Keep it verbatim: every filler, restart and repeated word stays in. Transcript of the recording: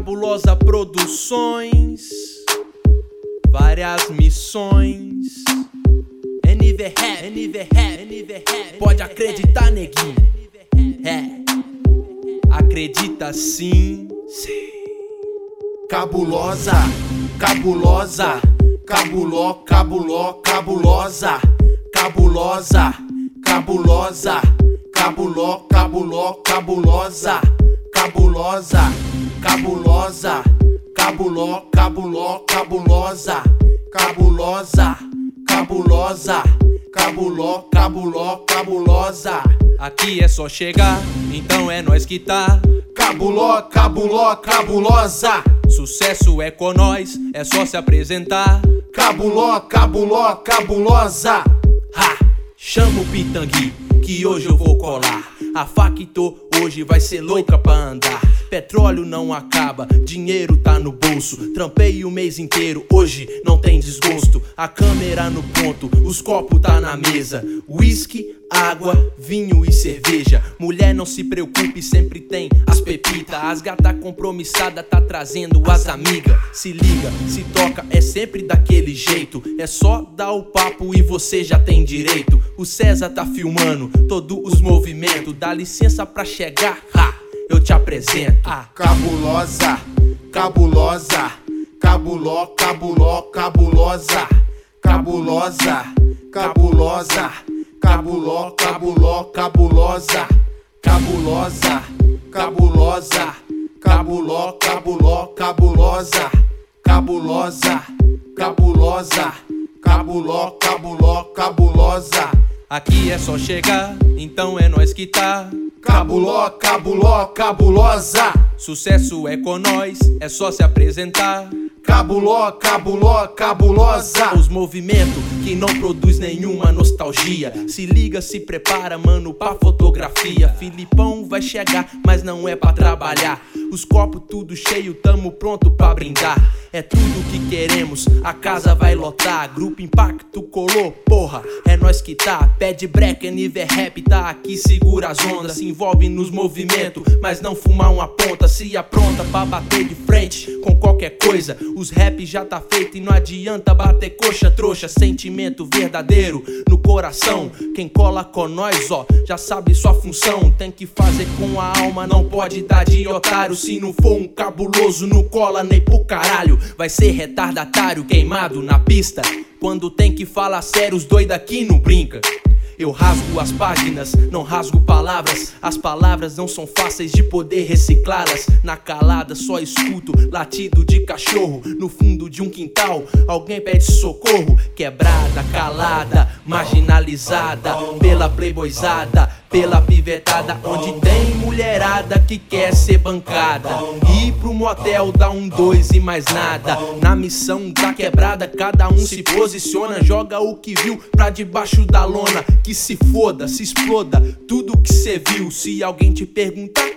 Cabulosa Produções, várias missões. N V Rap, N V Rap, N V Rap. Pode acreditar, neguinho. É, acredita sim. Sim. Cabulosa, cabulosa, cabuló, cabuló, cabulosa, cabulosa, cabulosa, cabuló, cabuló, cabulosa, cabulosa, cabulosa, cabuló, cabuló, cabulosa, cabulosa, cabulosa, cabuló, cabuló, cabulosa. Aqui é só chegar, então é nós que tá. Cabuló, cabuló, cabulosa. Sucesso é com nós, é só se apresentar. Cabuló, cabuló, cabulosa. Ha! Chama o Pitangui, que hoje eu vou colar. A Facto hoje vai ser louca pra andar. Petróleo não acaba, dinheiro tá no bolso. Trampei o mês inteiro, hoje não tem desgosto. A câmera no ponto, os copos tá na mesa. Whisky, água, vinho e cerveja. Mulher não se preocupe, sempre tem as pepitas. As gata compromissada tá trazendo as amigas. Se liga, se toca, é sempre daquele jeito. É só dar o papo e você já tem direito. O César tá filmando todos os movimentos. Dá licença pra chegar, ha, eu te apresento. Ah. Cabulosa, cabulosa, cabuló, cabuló, cabulosa, cabulosa, cabulosa, cabuló, cabuló, cabulosa, cabulosa, cabulosa, cabuló, cabuló, cabulosa, cabulosa, cabulosa, cabuló, cabuló, cabulosa. Aqui é só chegar, então é nós que tá. Cabuló, cabuló, cabulosa. Sucesso é com nós, é só se apresentar. Cabuló, cabuló, cabulosa. Os movimentos que não produz nenhuma nostalgia. Se liga, se prepara, mano, pra fotografia. Filipão vai chegar, mas não é pra trabalhar. Os copos tudo cheio, tamo pronto pra brindar. É tudo que queremos, a casa vai lotar. Grupo Impacto colou, porra, é nós que tá. Pede break, N V Rap tá aqui, segura as ondas. Se envolve nos movimentos, mas não fumar uma ponta. Se apronta pra bater de frente com qualquer coisa. Os rap já tá feito e não adianta bater coxa, trouxa. Sentimento verdadeiro no coração. Quem cola com nós, ó, já sabe sua função. Tem que fazer com a alma, não pode dar de otário. Se não for um cabuloso, não cola nem pro caralho. Vai ser retardatário, queimado na pista. Quando tem que falar sério, os doidos aqui não brinca. Eu rasgo as páginas, não rasgo palavras. As palavras não são fáceis de poder reciclá-las. Na calada só escuto latido de cachorro. No fundo de um quintal, alguém pede socorro. Quebrada, calada, marginalizada pela playboyzada, pela pivetada, onde tem mulherada que quer ser bancada. Ir pro motel dá um dois e mais nada. Na missão da quebrada, cada um se posiciona. Joga o que viu pra debaixo da lona. Que se foda, se exploda tudo que cê viu. Se alguém te perguntar,